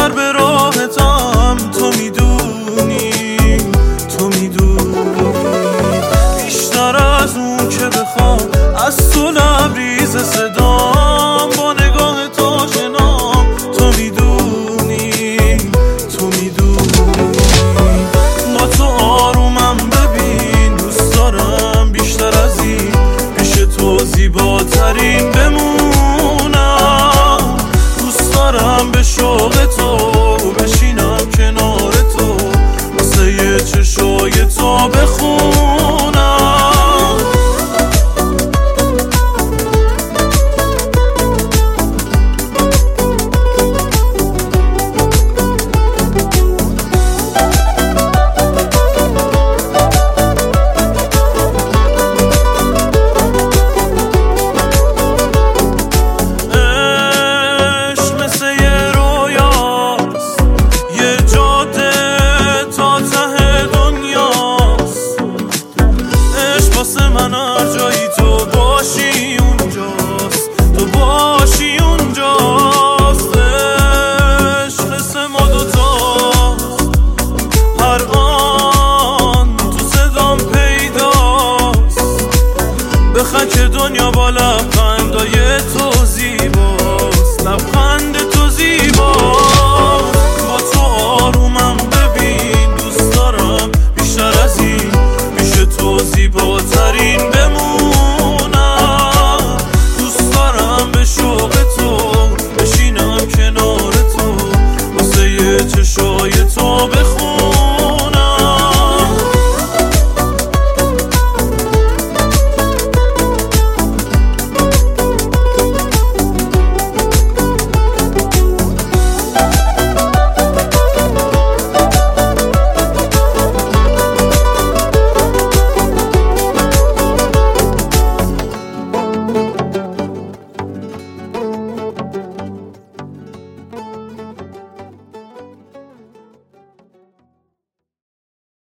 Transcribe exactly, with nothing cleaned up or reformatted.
سر به راهتم، تو میدونی تو میدونی بیشتر از اون که بخوام از تو لبریز صدام، با نگاه تو شنام، تو میدونی تو میدونی با تو آرومم ببین، دوست دارم بیشتر از این پیش تو زیباترین بمونم، دوست دارم به شوق تو